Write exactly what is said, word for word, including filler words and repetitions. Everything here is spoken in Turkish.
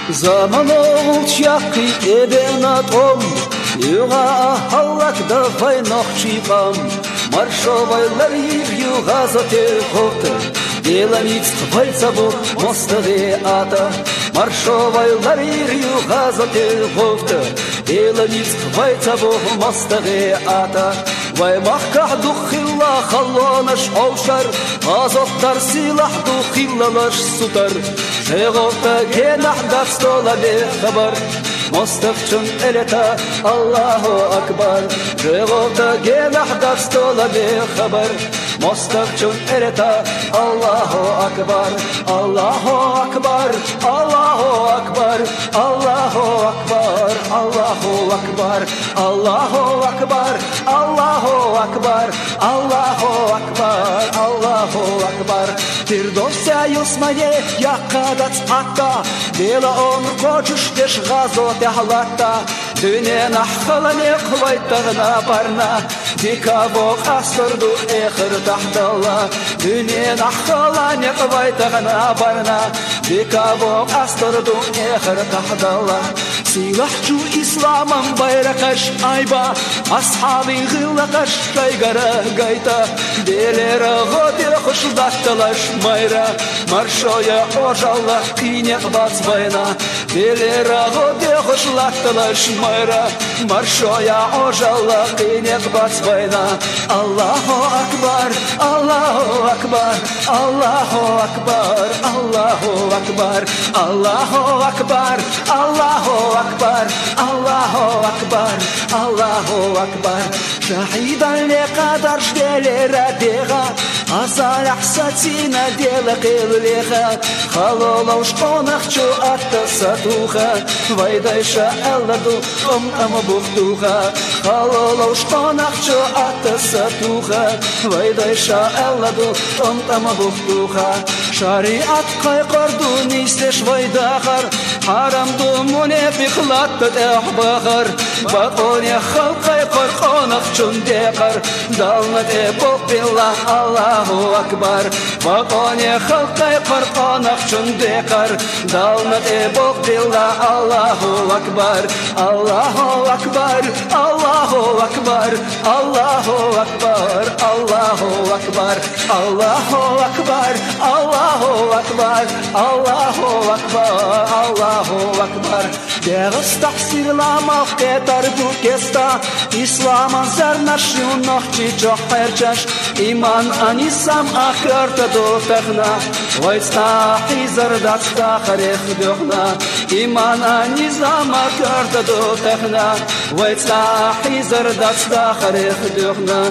Zaman oldu yakı ebena tom, yuğa halak da fay nokçipam. Маршовайлар юга зате хота, деланиц вальца бо мостове ата. Маршовайлар юга зате хота, деланиц вальца бо мостове ата. Вай махка духилла халлонаш олшар, азоттар силах духиллалаш сутар. Жеголта генах датстола бе хабар. Мостовчун элета Аллаху Акбар. Жеголта генах датстола бе хабар. Мостовчун элета Аллаху Акбар. Аллаху Акбар, Аллаху Акбар, Аллаху Акбар, Аллаху Акбар, Аллаху Акбар, Аллаху Акбар, Аллаху Акбар, Аллаху Акбар. Фирдося юсмае якадац ата, дела он кочуш деш газо тахлата. Dünya nahkalane kuvaytağına barna, dikabo asırdu ehir tahtala. Dünya nahkalane kuvaytağına barna, dikabo asırdu ehir tahtala. Silahçu İslam'ın bayrakaş ayba, ashabi gılakaş kaygara gayta. Delere gode hoşdattalaş mayra, marşoya ojalla kıynek batsbayna. Delere gode hoşdattalaş mayra, marşoya ojalla kıynek batsbayna. Allahu Akbar, Allahu Akbar, Allahu Akbar, Allahu Akbar, Allahu Akbar, Allahu Akbar, Allahu Akbar, Allahu Akbar. Şahidan ne kadar şdelere deha, azal ahsatina dela qilliha. Halala ushqonaqchu atta satuha, vaydayşa alladu om ama buxtuha. Halala ushqonaqchu atta satuha, vaydayşa alladu om ama buxtuha. Şariat qayqardu nistesh vaydaqar, haramdu munefiqlatta dehbaqar. Baqonya xalqay qarqonaqchun deqar, dalmat e billah Allahu Akbar. Baqonya xalqay qarqonaqchun deqar, dalmat e billah Allahu Akbar. Allahu Akbar, Allahu Akbar, Allahu Akbar, Allahu Akbar, Allahu Akbar, Allahu Akbar, Allahu Akbar, Allahu Akbar. Dağız taksirlama ketar bu kesta, İslam'ın zarnaşı nohçi çok perçaş. İman anisam akırta dotağına, vaysta hizar datsta kharikh duhna. İman anisam akırta dotağına, vaysta hizar datsta kharikh duhna.